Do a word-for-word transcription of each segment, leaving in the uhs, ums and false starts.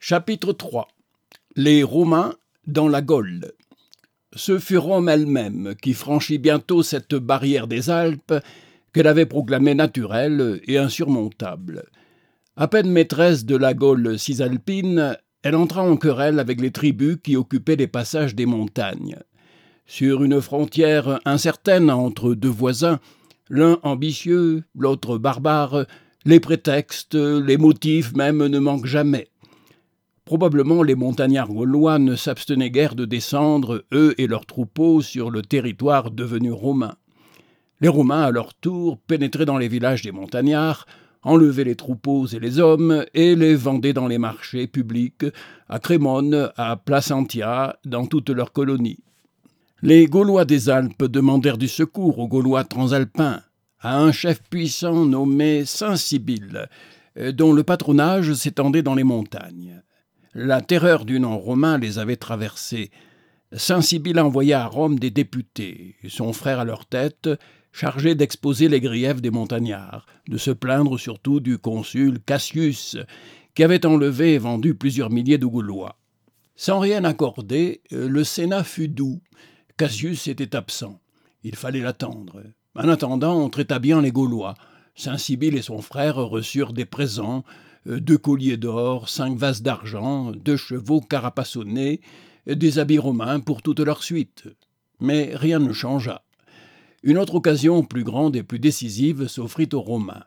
Chapitre trois. Les Romains dans la Gaule. Ce fut Rome elle-même qui franchit bientôt cette barrière des Alpes qu'elle avait proclamée naturelle et insurmontable. À peine maîtresse de la Gaule cisalpine, elle entra en querelle avec les tribus qui occupaient les passages des montagnes. Sur une frontière incertaine entre deux voisins, l'un ambitieux, l'autre barbare, les prétextes, les motifs même ne manquent jamais. Probablement les montagnards gaulois ne s'abstenaient guère de descendre, eux et leurs troupeaux, sur le territoire devenu romain. Les Romains, à leur tour, pénétraient dans les villages des montagnards, enlevaient les troupeaux et les hommes et les vendaient dans les marchés publics, à Crémone, à Placentia, dans toutes leurs colonies. Les Gaulois des Alpes demandèrent du secours aux Gaulois transalpins, à un chef puissant nommé Saint-Sibylle, dont le patronage s'étendait dans les montagnes. La terreur du nom romain les avait traversés. Saint-Sibylle envoya à Rome des députés, son frère à leur tête, chargés d'exposer les griefs des montagnards, de se plaindre surtout du consul Cassius, qui avait enlevé et vendu plusieurs milliers de Gaulois. Sans rien accorder, le Sénat fut doux. Cassius était absent. Il fallait l'attendre. En attendant, on traita bien les Gaulois. Saint-Sibylle et son frère reçurent des présents, deux colliers d'or, cinq vases d'argent, deux chevaux carapassonnés, des habits romains pour toute leur suite. Mais rien ne changea. Une autre occasion plus grande et plus décisive s'offrit aux Romains.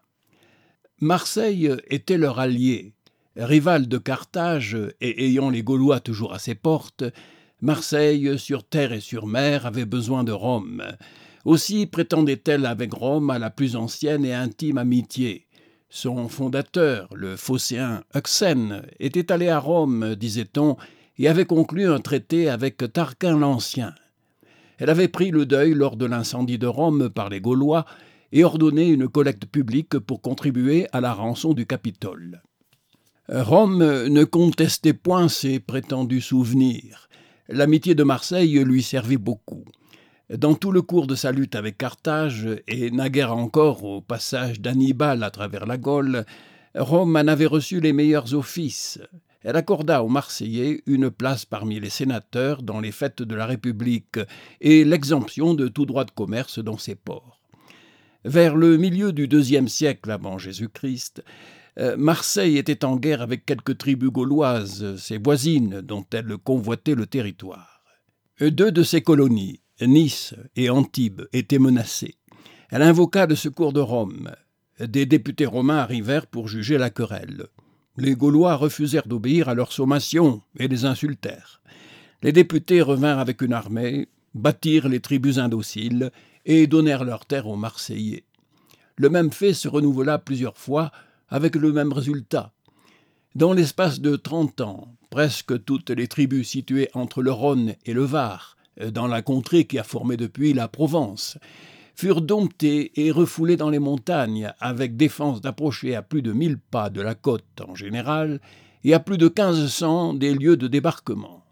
Marseille était leur allié. Rival de Carthage et ayant les Gaulois toujours à ses portes, Marseille, sur terre et sur mer, avait besoin de Rome. Aussi prétendait-elle avec Rome à la plus ancienne et intime amitié. Son fondateur, le phocéen Euxène, était allé à Rome, disait-on, et avait conclu un traité avec Tarquin l'Ancien. Elle avait pris le deuil lors de l'incendie de Rome par les Gaulois et ordonné une collecte publique pour contribuer à la rançon du Capitole. Rome ne contestait point ses prétendus souvenirs. L'amitié de Marseille lui servit beaucoup. Dans tout le cours de sa lutte avec Carthage, et naguère encore au passage d'Hannibal à travers la Gaule, Rome en avait reçu les meilleurs offices. Elle accorda aux Marseillais une place parmi les sénateurs dans les fêtes de la République et l'exemption de tout droit de commerce dans ses ports. Vers le milieu du deuxième siècle avant Jésus-Christ, Marseille était en guerre avec quelques tribus gauloises, ses voisines, dont elle convoitait le territoire. Deux de ses colonies, Nice et Antibes, étaient menacées. Elle invoqua le secours de Rome. Des députés romains arrivèrent pour juger la querelle. Les Gaulois refusèrent d'obéir à leurs sommations et les insultèrent. Les députés revinrent avec une armée, battirent les tribus indociles et donnèrent leurs terres aux Marseillais. Le même fait se renouvela plusieurs fois avec le même résultat. Dans l'espace de trente ans, presque toutes les tribus situées entre le Rhône et le Var, dans la contrée qui a formé depuis la Provence, furent domptées et refoulées dans les montagnes, avec défense d'approcher à plus de mille pas de la côte en général et à plus de quinze cents des lieux de débarquement.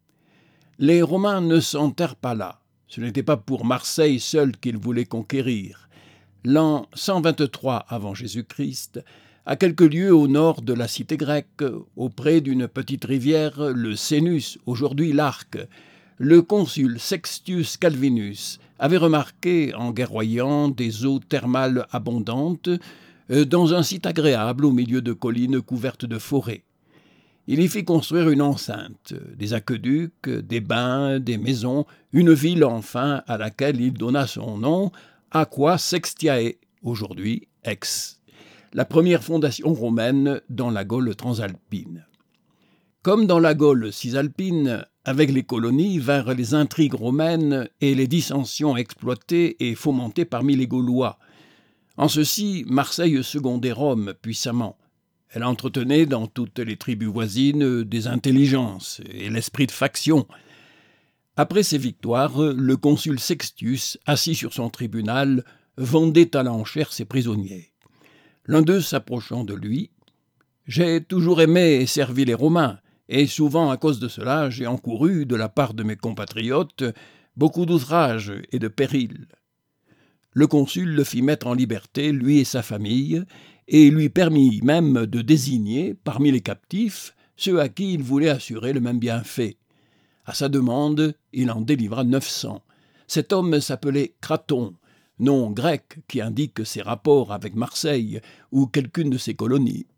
Les Romains ne s'enterrent pas là. Ce n'était pas pour Marseille seule qu'ils voulaient conquérir. L'an cent vingt-trois avant Jésus-Christ, à quelques lieues au nord de la cité grecque, auprès d'une petite rivière, le Cénus, aujourd'hui l'Arc, le consul Sextius Calvinus avait remarqué, en guerroyant, des eaux thermales abondantes dans un site agréable au milieu de collines couvertes de forêts. Il y fit construire une enceinte, des aqueducs, des bains, des maisons, une ville enfin à laquelle il donna son nom, Aqua Sextiae, aujourd'hui Aix, la première fondation romaine dans la Gaule transalpine. Comme dans la Gaule cisalpine, avec les colonies vinrent les intrigues romaines et les dissensions exploitées et fomentées parmi les Gaulois. En ceci, Marseille secondait Rome puissamment. Elle entretenait dans toutes les tribus voisines des intelligences et l'esprit de faction. Après ces victoires, le consul Sextius, assis sur son tribunal, vendait à l'enchère ses prisonniers. L'un d'eux s'approchant de lui, « J'ai toujours aimé et servi les Romains, et souvent à cause de cela j'ai encouru, de la part de mes compatriotes, beaucoup d'outrages et de périls. » Le consul le fit mettre en liberté, lui et sa famille, et lui permit même de désigner, parmi les captifs, ceux à qui il voulait assurer le même bienfait. À sa demande, il en délivra neuf cents. Cet homme s'appelait Craton, nom grec qui indique ses rapports avec Marseille ou quelqu'une de ses colonies.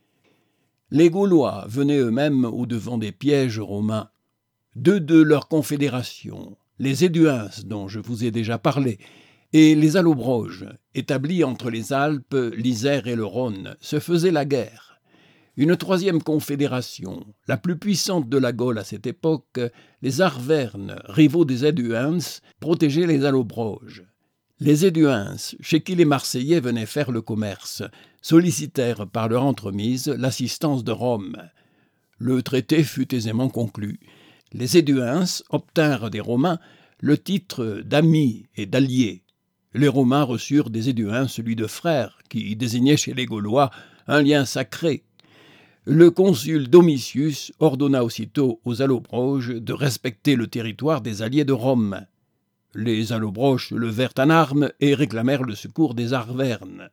Les Gaulois venaient eux-mêmes au-devant des pièges romains. Deux de leurs confédérations, les Éduins dont je vous ai déjà parlé, et les Allobroges, établis entre les Alpes, l'Isère et le Rhône, se faisaient la guerre. Une troisième confédération, la plus puissante de la Gaule à cette époque, les Arvernes, rivaux des Éduins, protégeaient les Allobroges. Les Éduins, chez qui les Marseillais venaient faire le commerce, sollicitèrent par leur entremise l'assistance de Rome. Le traité fut aisément conclu. Les Éduins obtinrent des Romains le titre d'amis et d'alliés. Les Romains reçurent des Éduins celui de frères, qui désignait chez les Gaulois un lien sacré. Le consul Domitius ordonna aussitôt aux Allobroges de respecter le territoire des alliés de Rome. Les Allobroges se levèrent en armes et réclamèrent le secours des Arvernes.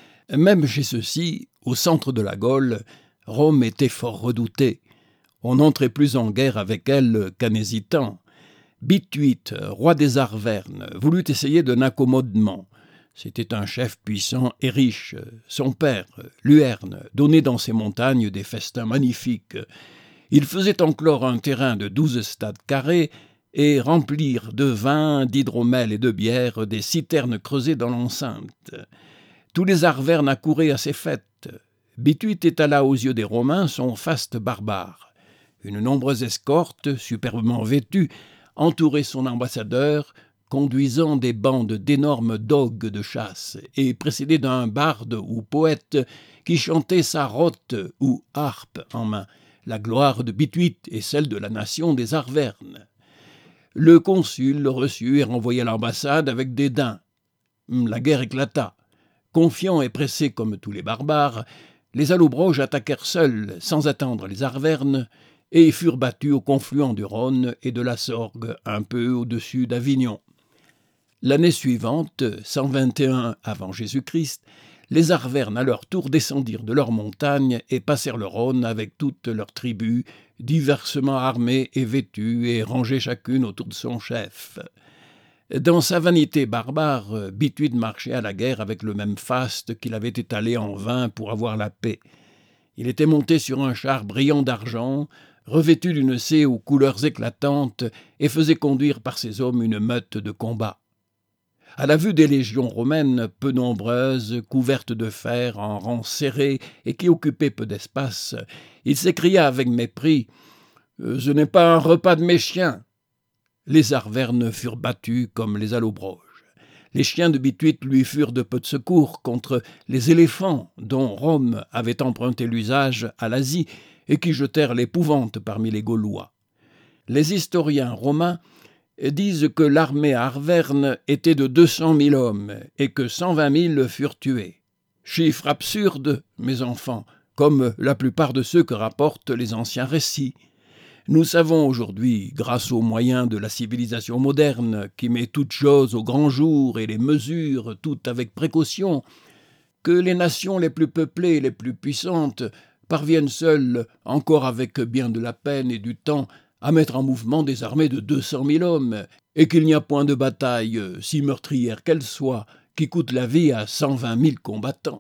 Même chez ceux-ci, au centre de la Gaule, Rome était fort redoutée. On n'entrait plus en guerre avec elle qu'en hésitant. Bituite, roi des Arvernes, voulut essayer d'un accommodement. C'était un chef puissant et riche. Son père, Luerne, donnait dans ces montagnes des festins magnifiques. Il faisait enclore un terrain de douze stades carrés et remplir de vin, d'hydromel et de bière des citernes creusées dans l'enceinte. Tous les Arvernes accouraient à ces fêtes. Bituite étala aux yeux des Romains son faste barbare. Une nombreuse escorte, superbement vêtue, entourait son ambassadeur, conduisant des bandes d'énormes dogues de chasse et précédé d'un barde ou poète qui chantait sa rote ou harpe en main, la gloire de Bituite et celle de la nation des Arvernes. Le consul le reçut et renvoya l'ambassade avec dédain. La guerre éclata. Confiants et pressés comme tous les barbares, les Allobroges attaquèrent seuls, sans attendre les Arvernes, et furent battus au confluent du Rhône et de la Sorgue, un peu au-dessus d'Avignon. L'année suivante, cent vingt et un avant Jésus-Christ, les Arvernes à leur tour descendirent de leurs montagnes et passèrent le Rhône avec toutes leurs tribus, diversement armées et vêtues et rangées chacune autour de son chef. Dans sa vanité barbare, Bituite marchait à la guerre avec le même faste qu'il avait étalé en vain pour avoir la paix. Il était monté sur un char brillant d'argent, revêtu d'une sée aux couleurs éclatantes, et faisait conduire par ses hommes une meute de combat. À la vue des légions romaines, peu nombreuses, couvertes de fer, en rangs serrés et qui occupaient peu d'espace, il s'écria avec mépris « Ce n'est pas un repas de mes chiens !» Les Arvernes furent battus comme les Allobroges. Les chiens de Bituite lui furent de peu de secours contre les éléphants dont Rome avait emprunté l'usage à l'Asie et qui jetèrent l'épouvante parmi les Gaulois. Les historiens romains disent que l'armée arverne était de deux cent mille hommes et que cent vingt mille furent tués. Chiffre absurde, mes enfants, comme la plupart de ceux que rapportent les anciens récits. Nous savons aujourd'hui, grâce aux moyens de la civilisation moderne, qui met toutes choses au grand jour et les mesure toutes avec précaution, que les nations les plus peuplées et les plus puissantes parviennent seules, encore avec bien de la peine et du temps, à mettre en mouvement des armées de deux cent mille hommes, et qu'il n'y a point de bataille, si meurtrière qu'elle soit, qui coûte la vie à cent vingt mille combattants.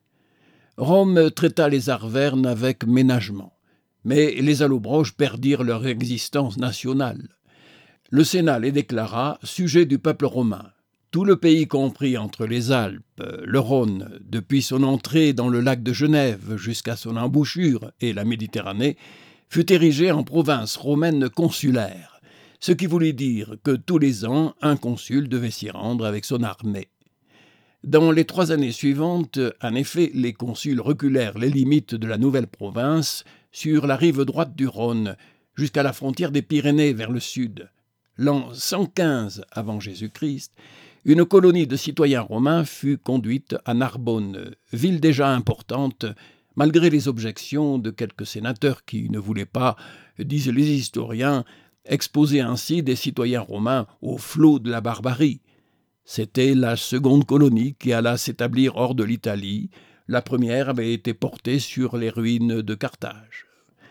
Rome traita les Arvernes avec ménagement. Mais les Allobroges perdirent leur existence nationale. Le Sénat les déclara sujets du peuple romain. Tout le pays compris entre les Alpes, le Rhône, depuis son entrée dans le lac de Genève jusqu'à son embouchure et la Méditerranée, fut érigé en province romaine consulaire, ce qui voulait dire que tous les ans un consul devait s'y rendre avec son armée. Dans les trois années suivantes, en effet, les consuls reculèrent les limites de la nouvelle province sur la rive droite du Rhône, jusqu'à la frontière des Pyrénées vers le sud. L'an cent quinze avant Jésus-Christ, une colonie de citoyens romains fut conduite à Narbonne, ville déjà importante, malgré les objections de quelques sénateurs qui ne voulaient pas, disent les historiens, exposer ainsi des citoyens romains au flot de la barbarie. C'était la seconde colonie qui alla s'établir hors de l'Italie. La première avait été portée sur les ruines de Carthage.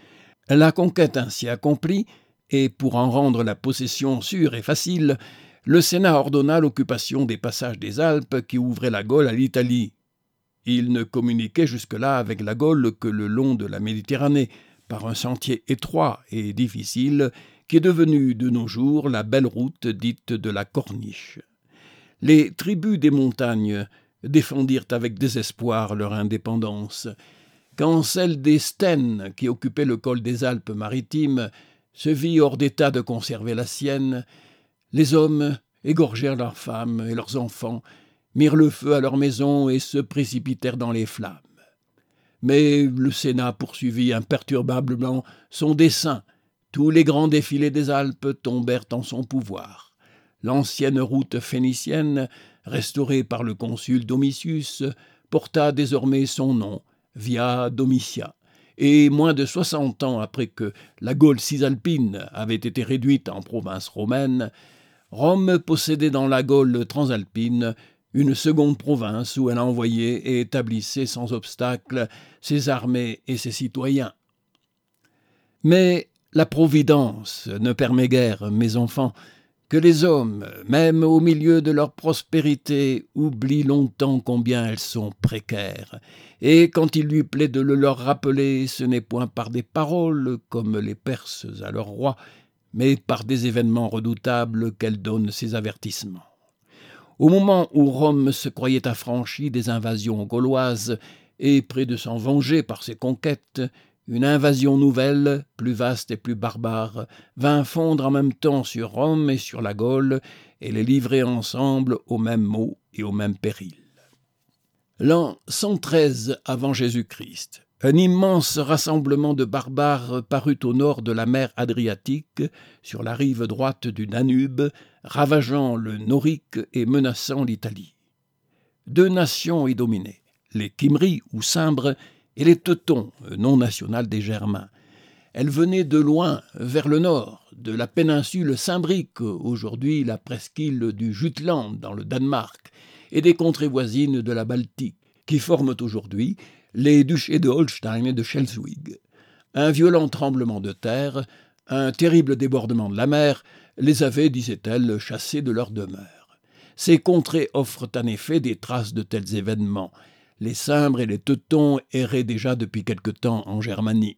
La conquête ainsi accomplie, et pour en rendre la possession sûre et facile, le Sénat ordonna l'occupation des passages des Alpes qui ouvraient la Gaule à l'Italie. Il ne communiquait jusque-là avec la Gaule que le long de la Méditerranée, par un sentier étroit et difficile qui est devenu de nos jours la belle route dite de la Corniche. Les tribus des montagnes défendirent avec désespoir leur indépendance, quand celle des Stennes, qui occupait le col des Alpes maritimes, se vit hors d'état de conserver la sienne. Les hommes égorgèrent leurs femmes et leurs enfants, mirent le feu à leurs maisons et se précipitèrent dans les flammes. Mais le Sénat poursuivit imperturbablement son dessein. Tous les grands défilés des Alpes tombèrent en son pouvoir. L'ancienne route phénicienne, restaurée par le consul Domitius, porta désormais son nom, Via Domitia, et moins de soixante ans après que la Gaule cisalpine avait été réduite en province romaine, Rome possédait dans la Gaule transalpine une seconde province où elle envoyait et établissait sans obstacle ses armées et ses citoyens. Mais la Providence ne permet guère, mes enfants, que les hommes, même au milieu de leur prospérité, oublient longtemps combien elles sont précaires. Et quand il lui plaît de le leur rappeler, ce n'est point par des paroles, comme les Perses à leur roi, mais par des événements redoutables qu'elle donne ses avertissements. Au moment où Rome se croyait affranchie des invasions gauloises et près de s'en venger par ses conquêtes, une invasion nouvelle, plus vaste et plus barbare, vint fondre en même temps sur Rome et sur la Gaule et les livrer ensemble aux mêmes maux et aux mêmes périls. L'an cent treize avant Jésus-Christ, un immense rassemblement de barbares parut au nord de la mer Adriatique, sur la rive droite du Danube, ravageant le Norique et menaçant l'Italie. Deux nations y dominaient, les Kimri ou Cimbres et les Teutons, nom national des Germains. Elles venaient de loin, vers le nord, de la péninsule cimbrique, aujourd'hui la presqu'île du Jutland dans le Danemark, et des contrées voisines de la Baltique, qui forment aujourd'hui les duchés de Holstein et de Schleswig. Un violent tremblement de terre, un terrible débordement de la mer, les avait, disait-elle, chassés de leur demeure. Ces contrées offrent en effet des traces de tels événements. Les Cimbres et les Teutons erraient déjà depuis quelque temps en Germanie.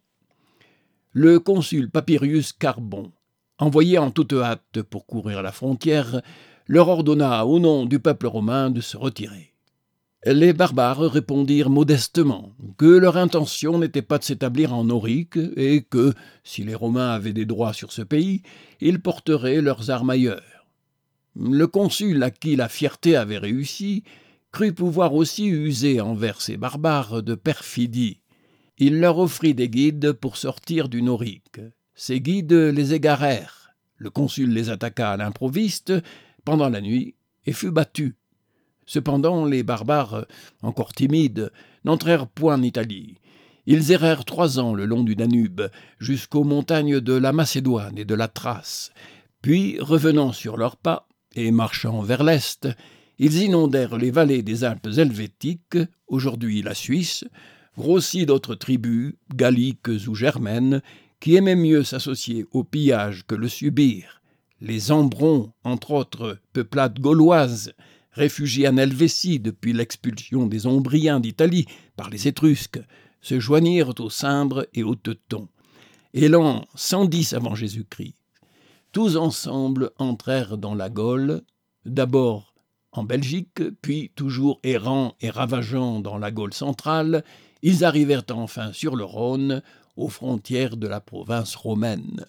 Le consul Papirius Carbon, envoyé en toute hâte pour couvrir la frontière, leur ordonna au nom du peuple romain de se retirer. Les barbares répondirent modestement que leur intention n'était pas de s'établir en Norique et que, si les Romains avaient des droits sur ce pays, ils porteraient leurs armes ailleurs. Le consul à qui la fierté avait réussi crut pouvoir aussi user envers ces barbares de perfidie. Il leur offrit des guides pour sortir du Norique. Ces guides les égarèrent. Le consul les attaqua à l'improviste pendant la nuit et fut battu. Cependant, les barbares, encore timides, n'entrèrent point en Italie. Ils errèrent trois ans le long du Danube, jusqu'aux montagnes de la Macédoine et de la Thrace. Puis, revenant sur leurs pas et marchant vers l'est, ils inondèrent les vallées des Alpes helvétiques, aujourd'hui la Suisse, grossis d'autres tribus, galliques ou germaines, qui aimaient mieux s'associer au pillage que le subir. Les Ambrons, entre autres peuplades gauloises, réfugiés en Helvétie depuis l'expulsion des Ombriens d'Italie par les Étrusques, se joignirent aux Cimbres et aux Teutons. Et l'an cent dix avant Jésus-Christ, tous ensemble entrèrent dans la Gaule, d'abord en Belgique, puis toujours errants et ravageants dans la Gaule centrale, ils arrivèrent enfin sur le Rhône, aux frontières de la province romaine.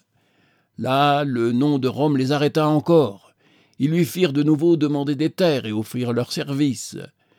Là, le nom de Rome les arrêta encore. Ils lui firent de nouveau demander des terres et offrir leurs services.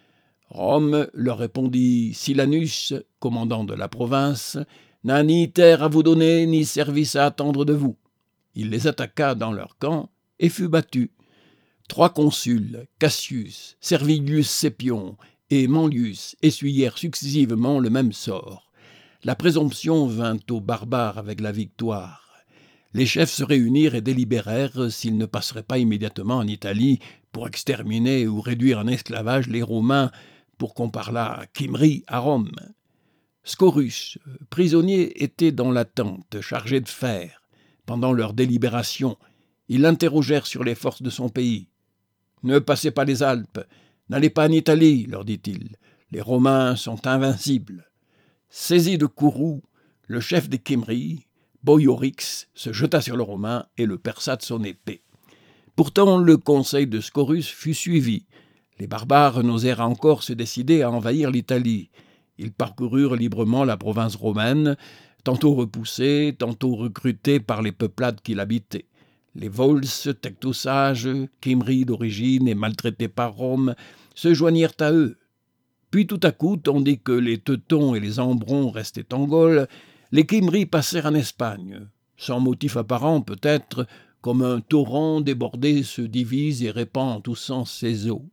Rome leur répondit « Silanus, commandant de la province, n'a ni terre à vous donner, ni service à attendre de vous. » Il les attaqua dans leur camp et fut battu. Trois consuls, Cassius, Servilius Scipion et Manlius, essuyèrent successivement le même sort. La présomption vint aux barbares avec la victoire. Les chefs se réunirent et délibérèrent s'ils ne passeraient pas immédiatement en Italie pour exterminer ou réduire en esclavage les Romains, pour qu'on parlât Kimri à Rome. Scaurus, prisonnier, était dans la tente, chargé de fer. Pendant leur délibération, ils l'interrogèrent sur les forces de son pays. « Ne passez pas les Alpes, n'allez pas en Italie, leur dit-il. Les Romains sont invincibles. » Saisi de courroux, le chef des Kimri, Boiorix, se jeta sur le Romain et le perça de son épée. Pourtant, le conseil de Scaurus fut suivi. Les barbares n'osèrent encore se décider à envahir l'Italie. Ils parcoururent librement la province romaine, tantôt repoussés, tantôt recrutés par les peuplades qui l'habitaient. Les Vols, Tectosages, Kimri d'origine et maltraités par Rome, se joignirent à eux. Puis tout à coup, tandis que les Teutons et les Ambrons restaient en Gaule, les Kimri passèrent en Espagne. Sans motif apparent peut-être, comme un torrent débordé se divise et répand en tous sens ses eaux.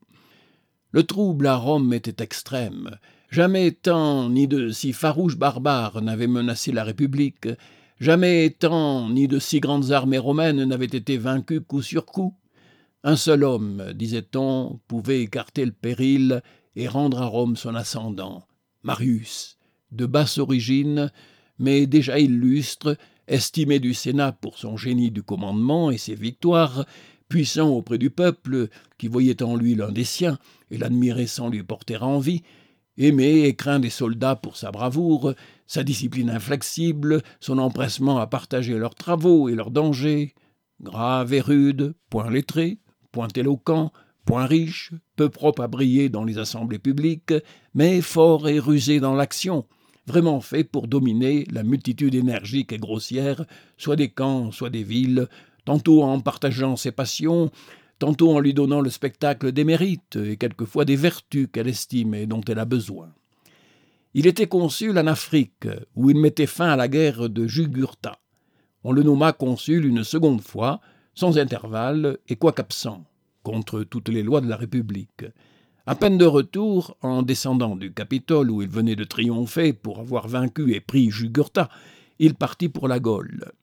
Le trouble à Rome était extrême. Jamais tant ni de si farouches barbares n'avaient menacé la République, jamais tant ni de si grandes armées romaines n'avaient été vaincues coup sur coup. Un seul homme, disait-on, pouvait écarter le péril et rendre à Rome son ascendant, Marius, de basse origine, mais déjà illustre, estimé du Sénat pour son génie du commandement et ses victoires, puissant auprès du peuple, qui voyait en lui l'un des siens et l'admirait sans lui porter envie, aimé et craint des soldats pour sa bravoure, sa discipline inflexible, son empressement à partager leurs travaux et leurs dangers, grave et rude, point lettré, point éloquent, point riche, peu propre à briller dans les assemblées publiques, mais fort et rusé dans l'action, vraiment fait pour dominer la multitude énergique et grossière, soit des camps, soit des villes, tantôt en partageant ses passions, tantôt en lui donnant le spectacle des mérites et quelquefois des vertus qu'elle estime et dont elle a besoin. Il était consul en Afrique, où il mettait fin à la guerre de Jugurtha. On le nomma consul une seconde fois, sans intervalle et quoiqu'absent, contre toutes les lois de la République. À peine de retour, en descendant du Capitole où il venait de triompher pour avoir vaincu et pris Jugurtha, il partit pour la Gaule.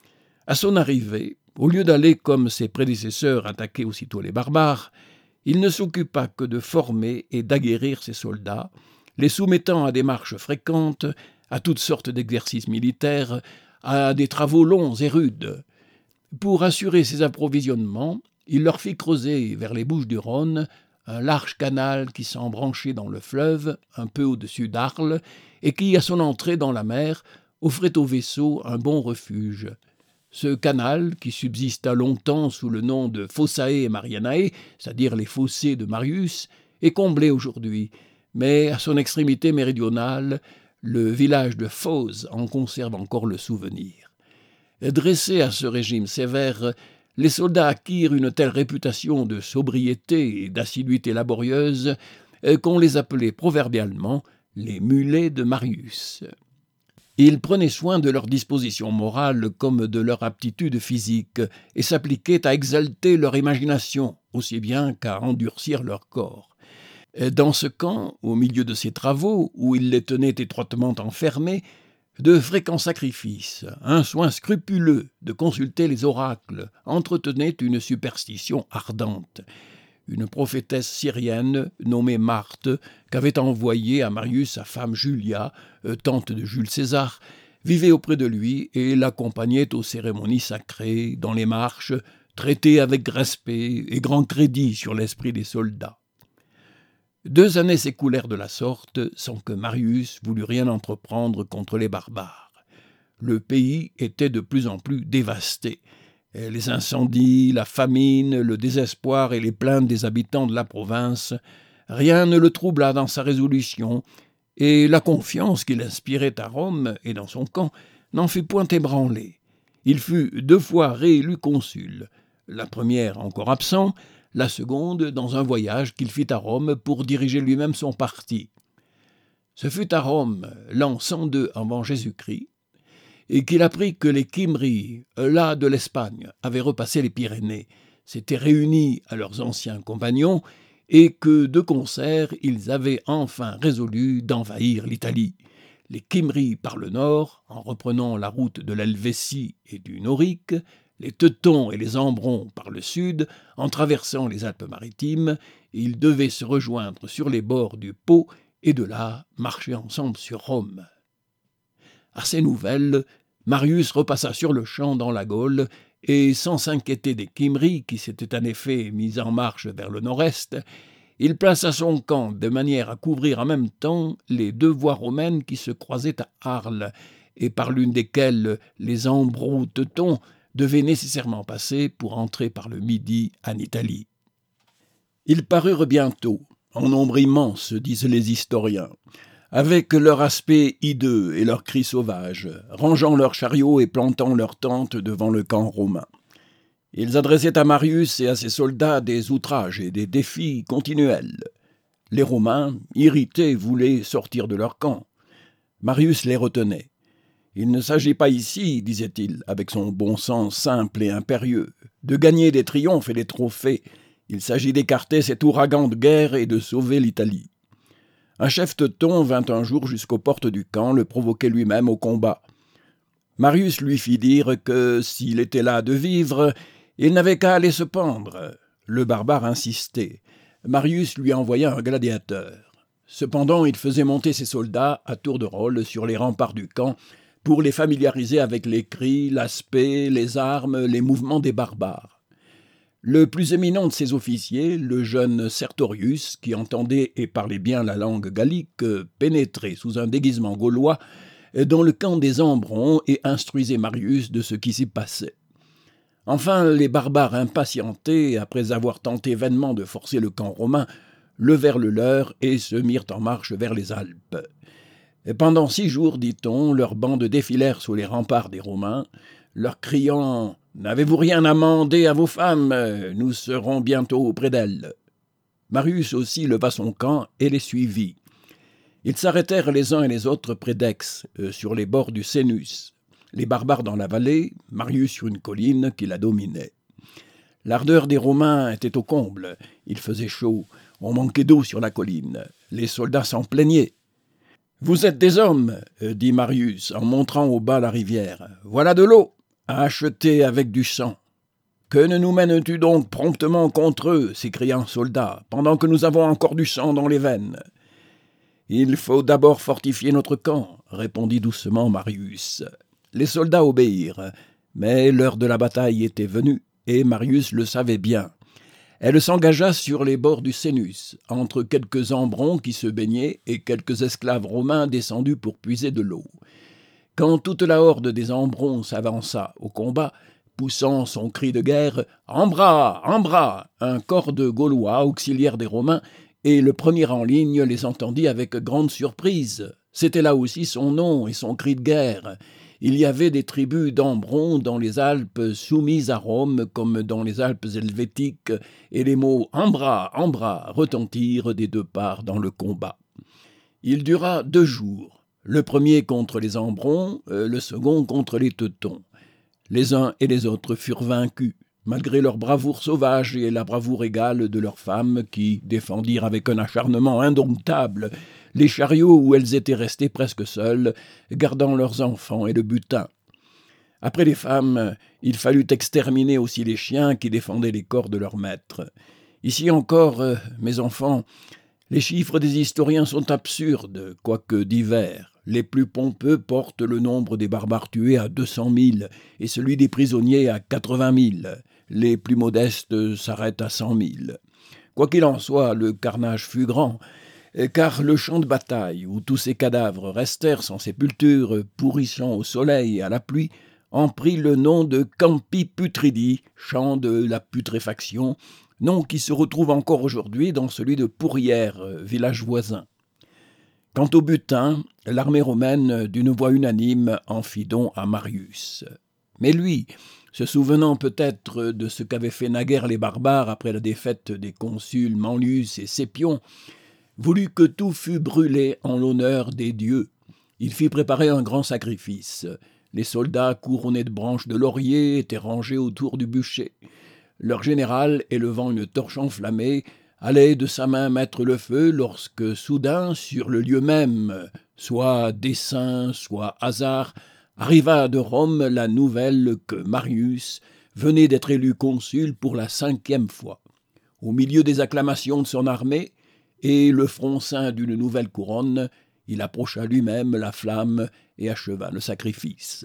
À son arrivée, au lieu d'aller comme ses prédécesseurs attaquer aussitôt les barbares, il ne s'occupa que de former et d'aguerrir ses soldats, les soumettant à des marches fréquentes, à toutes sortes d'exercices militaires, à des travaux longs et rudes. Pour assurer ses approvisionnements, il leur fit creuser vers les Bouches-du-Rhône un large canal qui s'embranchait dans le fleuve, un peu au-dessus d'Arles, et qui, à son entrée dans la mer, offrait aux vaisseaux un bon refuge. Ce canal, qui subsista longtemps sous le nom de Fossae Marianae, c'est-à-dire les fossés de Marius, est comblé aujourd'hui, mais à son extrémité méridionale, le village de Fos en conserve encore le souvenir. Dressés à ce régime sévère, les soldats acquirent une telle réputation de sobriété et d'assiduité laborieuse qu'on les appelait proverbialement les mulets de Marius. Ils prenaient soin de leur disposition morale comme de leur aptitude physique et s'appliquaient à exalter leur imagination, aussi bien qu'à endurcir leur corps. Dans ce camp, au milieu de ces travaux, où ils les tenaient étroitement enfermés, de fréquents sacrifices, un soin scrupuleux de consulter les oracles, entretenaient une superstition ardente. Une prophétesse syrienne nommée Marthe, qu'avait envoyée à Marius sa femme Julia, tante de Jules César, vivait auprès de lui et l'accompagnait aux cérémonies sacrées, dans les marches, traitée avec respect et grand crédit sur l'esprit des soldats. Deux années s'écoulèrent de la sorte sans que Marius voulût rien entreprendre contre les barbares. Le pays était de plus en plus dévasté. Les incendies, la famine, le désespoir et les plaintes des habitants de la province, rien ne le troubla dans sa résolution, et la confiance qu'il inspirait à Rome et dans son camp n'en fut point ébranlée. Il fut deux fois réélu consul, la première encore absent, la seconde dans un voyage qu'il fit à Rome pour diriger lui-même son parti. Ce fut à Rome, l'an cent deux avant Jésus-Christ, et qu'il apprit que les Kimri, là de l'Espagne, avaient repassé les Pyrénées, s'étaient réunis à leurs anciens compagnons, et que, de concert, ils avaient enfin résolu d'envahir l'Italie. Les Kimri par le nord, en reprenant la route de l'Helvétie et du Norique, les Teutons et les Ambrons par le sud, en traversant les Alpes-Maritimes, ils devaient se rejoindre sur les bords du Pô et de là marcher ensemble sur Rome. À ces nouvelles, Marius repassa sur le champ dans la Gaule, et sans s'inquiéter des Cimries, qui s'étaient en effet mis en marche vers le nord-est, il plaça son camp de manière à couvrir en même temps les deux voies romaines qui se croisaient à Arles, et par l'une desquelles les Ambro-Teutons devaient nécessairement passer pour entrer par le Midi en Italie. Ils parurent bientôt, en nombre immense, disent les historiens, avec leur aspect hideux et leurs cris sauvages, rangeant leurs chariots et plantant leurs tentes devant le camp romain. Ils adressaient à Marius et à ses soldats des outrages et des défis continuels. Les Romains, irrités, voulaient sortir de leur camp. Marius les retenait. « Il ne s'agit pas ici, disait-il, avec son bon sens simple et impérieux, de gagner des triomphes et des trophées. Il s'agit d'écarter cet ouragan de guerre et de sauver l'Italie. » Un chef teuton vint un jour jusqu'aux portes du camp le provoquer lui-même au combat. Marius lui fit dire que, s'il était là de vivre, il n'avait qu'à aller se pendre. Le barbare insistait. Marius lui envoya un gladiateur. Cependant, il faisait monter ses soldats à tour de rôle sur les remparts du camp pour les familiariser avec les cris, l'aspect, les armes, les mouvements des barbares. Le plus éminent de ses officiers, le jeune Sertorius, qui entendait et parlait bien la langue gallique, pénétrait sous un déguisement gaulois dans le camp des Ambrons et instruisait Marius de ce qui s'y passait. Enfin, les barbares impatientés, après avoir tenté vainement de forcer le camp romain, levèrent le leur et se mirent en marche vers les Alpes. Et pendant six jours, dit-on, leurs bandes défilèrent sous les remparts des Romains, leur criant « N'avez-vous rien à mander à vos femmes? Nous serons bientôt auprès d'elles. » Marius aussi leva son camp et les suivit. Ils s'arrêtèrent les uns et les autres près d'Aix, euh, sur les bords du Cénus. Les barbares dans la vallée, Marius sur une colline qui la dominait. L'ardeur des Romains était au comble. Il faisait chaud, on manquait d'eau sur la colline. Les soldats s'en plaignaient. « Vous êtes des hommes, euh, dit Marius en montrant au bas la rivière. « Voilà de l'eau à acheter avec du sang. »« Que ne nous mènes-tu donc promptement contre eux ?» s'écria un soldat, « pendant que nous avons encore du sang dans les veines. »« Il faut d'abord fortifier notre camp, » répondit doucement Marius. Les soldats obéirent, mais l'heure de la bataille était venue, et Marius le savait bien. Elle s'engagea sur les bords du Cénus, entre quelques Ambrons qui se baignaient et quelques esclaves romains descendus pour puiser de l'eau. Quand toute la horde des Ambrons s'avança au combat, poussant son cri de guerre « En bras, en bras !» un corps de Gaulois, auxiliaires des Romains, et le premier en ligne les entendit avec grande surprise. C'était là aussi son nom et son cri de guerre. Il y avait des tribus d'Ambrons dans les Alpes soumises à Rome comme dans les Alpes helvétiques, et les mots « En bras, en bras » retentirent des deux parts dans le combat. Il dura deux jours. Le premier contre les Ambrons, euh, le second contre les Teutons. Les uns et les autres furent vaincus, malgré leur bravoure sauvage et la bravoure égale de leurs femmes qui défendirent avec un acharnement indomptable les chariots où elles étaient restées presque seules, gardant leurs enfants et le butin. Après les femmes, il fallut exterminer aussi les chiens qui défendaient les corps de leurs maîtres. Ici encore, euh, mes enfants, les chiffres des historiens sont absurdes, quoique divers. Les plus pompeux portent le nombre des barbares tués à deux cent mille et celui des prisonniers à quatre-vingt mille. Les plus modestes s'arrêtent à cent mille. Quoi qu'il en soit, le carnage fut grand, car le champ de bataille, où tous ces cadavres restèrent sans sépulture, pourrissant au soleil et à la pluie, en prit le nom de Campi Putridi, champ de la putréfaction, nom qui se retrouve encore aujourd'hui dans celui de Pourrières, village voisin. Quant au butin, l'armée romaine, d'une voix unanime, en fit don à Marius. Mais lui, se souvenant peut-être de ce qu'avaient fait naguère les barbares après la défaite des consuls Manlius et Scipion, voulut que tout fût brûlé en l'honneur des dieux. Il fit préparer un grand sacrifice. Les soldats couronnés de branches de laurier étaient rangés autour du bûcher. Leur général, élevant une torche enflammée, allait de sa main mettre le feu lorsque, soudain, sur le lieu même, soit dessein, soit hasard, arriva de Rome la nouvelle que Marius venait d'être élu consul pour la cinquième fois. Au milieu des acclamations de son armée, et le front ceint d'une nouvelle couronne, il approcha lui-même la flamme et acheva le sacrifice.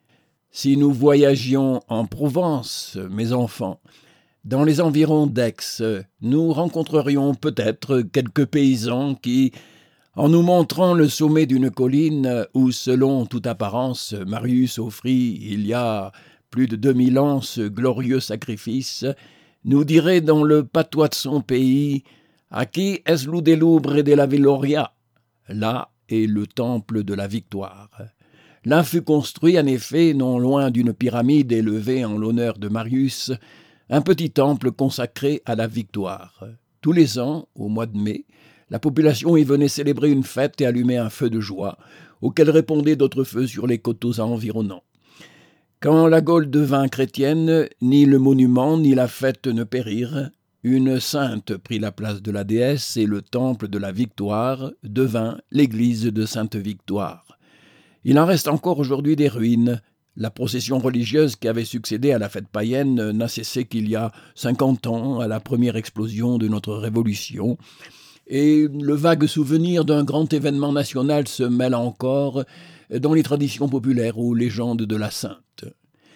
Si nous voyagions en Provence, mes enfants, dans les environs d'Aix, nous rencontrerions peut-être quelques paysans qui, en nous montrant le sommet d'une colline où, selon toute apparence, Marius offrit, il y a plus de deux mille ans, ce glorieux sacrifice, nous diraient dans le patois de son pays « Aquí es lu de l'ubre de la Villoria ». Là est le temple de la victoire. Là fut construit, en effet, non loin d'une pyramide élevée en l'honneur de Marius, un petit temple consacré à la victoire. Tous les ans, au mois de mai, la population y venait célébrer une fête et allumer un feu de joie, auquel répondaient d'autres feux sur les coteaux environnants. Quand la Gaule devint chrétienne, ni le monument ni la fête ne périrent. Une sainte prit la place de la déesse et le temple de la victoire devint l'église de Sainte-Victoire. Il en reste encore aujourd'hui des ruines. La procession religieuse qui avait succédé à la fête païenne n'a cessé qu'il y a cinquante ans, à la première explosion de notre Révolution, et le vague souvenir d'un grand événement national se mêle encore dans les traditions populaires ou légendes de la Sainte.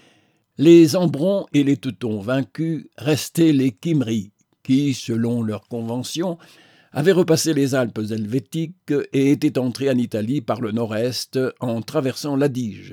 Les Ambrons et les Teutons vaincus restaient les Kimri, qui, selon leur convention, avaient repassé les Alpes helvétiques et étaient entrés en Italie par le nord-est en traversant l'Adige.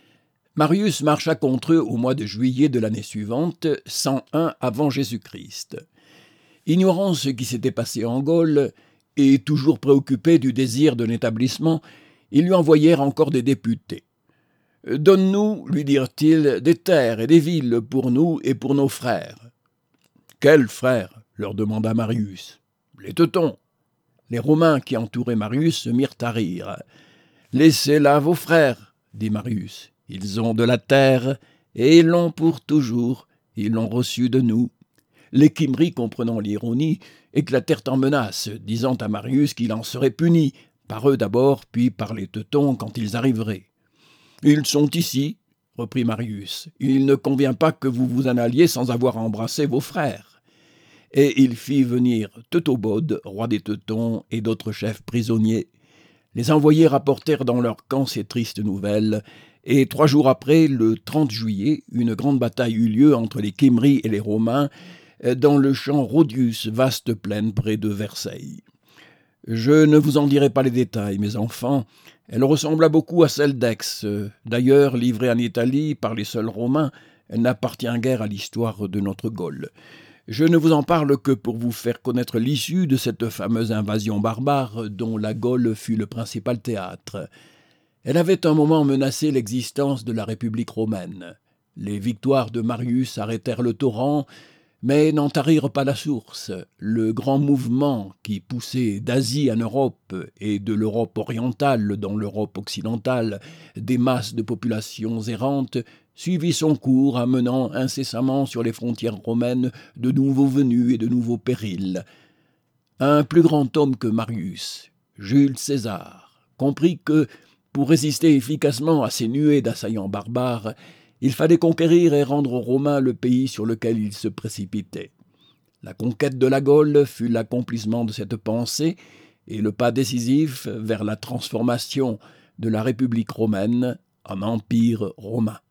Marius marcha contre eux au mois de juillet de l'année suivante, cent un avant Jésus-Christ. Ignorant ce qui s'était passé en Gaule, et toujours préoccupé du désir d'un établissement, ils lui envoyèrent encore des députés. « Donne-nous, lui dirent-ils, des terres et des villes pour nous et pour nos frères. »« Quels frères ?» leur demanda Marius. « Les Teutons. » Les Romains qui entouraient Marius se mirent à rire. « Laissez là vos frères, dit Marius. Ils ont de la terre, et ils l'ont pour toujours. Ils l'ont reçu de nous. » Les Kimri, comprenant l'ironie, éclatèrent en menaces, disant à Marius qu'il en serait puni, par eux d'abord, puis par les Teutons quand ils arriveraient. « Ils sont ici, » reprit Marius. « Il ne convient pas que vous vous en alliez sans avoir embrassé vos frères. » Et il fit venir Teutobod, roi des Teutons, et d'autres chefs prisonniers. Les envoyés rapportèrent dans leur camp ces tristes nouvelles, et trois jours après, le trente juillet, une grande bataille eut lieu entre les Kimri et les Romains, dans le champ Rhodius, vaste plaine près de Versailles. Je ne vous en dirai pas les détails, mes enfants. Elle ressembla beaucoup à celle d'Aix. D'ailleurs, livrée en Italie par les seuls Romains, elle n'appartient guère à l'histoire de notre Gaule. Je ne vous en parle que pour vous faire connaître l'issue de cette fameuse invasion barbare dont la Gaule fut le principal théâtre. Elle avait un moment menacé l'existence de la République romaine. Les victoires de Marius arrêtèrent le torrent, mais n'en tarirent pas la source. Le grand mouvement qui poussait d'Asie en Europe et de l'Europe orientale dans l'Europe occidentale des masses de populations errantes suivit son cours, amenant incessamment sur les frontières romaines de nouveaux venus et de nouveaux périls. Un plus grand homme que Marius, Jules César, comprit que, pour résister efficacement à ces nuées d'assaillants barbares, il fallait conquérir et rendre aux Romains le pays sur lequel ils se précipitaient. La conquête de la Gaule fut l'accomplissement de cette pensée et le pas décisif vers la transformation de la République romaine en empire romain.